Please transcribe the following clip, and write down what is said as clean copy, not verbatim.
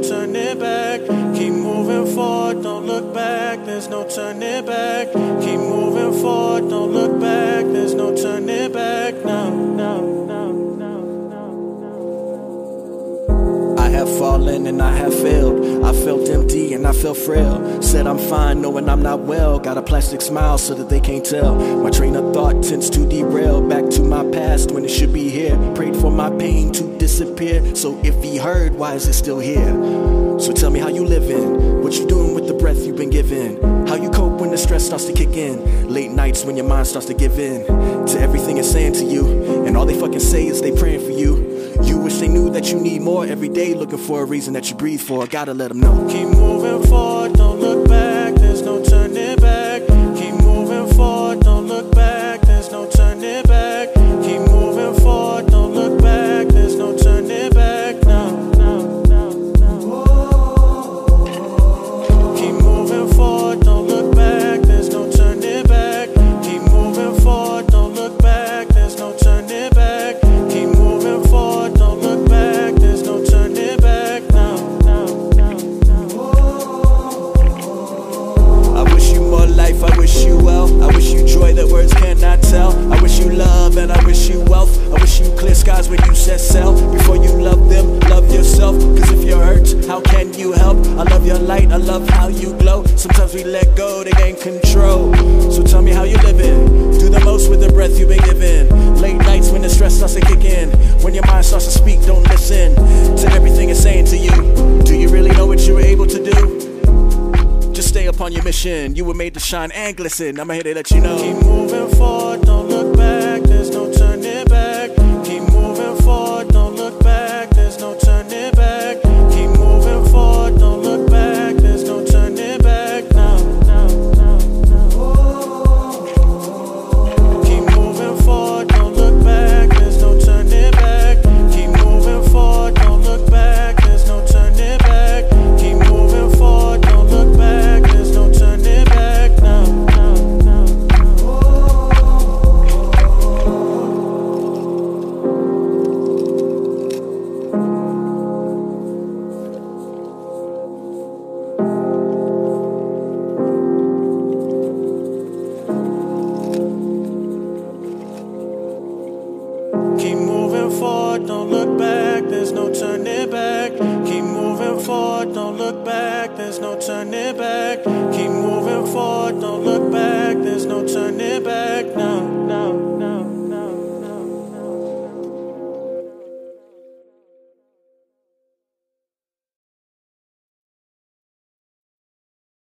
turning back. Keep moving forward, don't look back, there's no turning back. Keep moving forward, don't look back, there's no turning back. No, no, no, no, no, no. I have fallen and I have failed. I felt empty and I felt frail. Said I'm fine knowing I'm not well. Got a plastic smile so that they can't tell. My train of thought tends to derail back to my past when it should be here. Prayed for my pain to disappear. So if he heard, why is it still here? So tell me how you living, what you doing with the breath you've been given, how you cope when the stress starts to kick in, late nights when your mind starts to give in to everything it's saying to you, and all they fucking say is they praying for you. You wish they knew that you need more every day, looking for a reason that you breathe for. Gotta let them know. Keep moving forward, don't look back, there's no turning back. Keep moving forward, don't look back, there's no turning back. Keep moving forward, don't look back, there's no turning back. No, no, no, no. Keep moving forward, don't look back, there's no turning back. Keep moving forward, don't look back, there's no turning back. Keep moving forward, don't look back, there's no turning back. No, no, no, no. I wish you more life, I wish you well. I wish you joy that words cannot tell. I wish you love and I wish you wealth. I wish you clear skies when you set sail. Before you love them, love yourself. Cause if you're hurt, how can you help? I love your light, I love how you glow. Sometimes we let go to gain control. So tell me how you living. Do the most with the breath you've been given. Late nights when the stress starts to kick in. When your mind starts to speak, don't listen to everything it's saying to you. Do you really know what you were able to do? Just stay upon your mission. You were made to shine and glisten. I'm here to let you know. Keep moving forward, don't look back, there's no turning back. Keep moving forward, don't look back, there's no turning back. Keep moving forward, don't look back, there's no turning back. No, no, no, no. Keep moving forward, don't look back, there's no turning back. Keep moving forward, don't look back, there's no turning back. Keep moving forward, don't look back, there's no turning back. No, no, no, keep moving forward, don't look back, there's no turning back. Keep moving forward, don't look back, there's no turning back. Keep moving forward, don't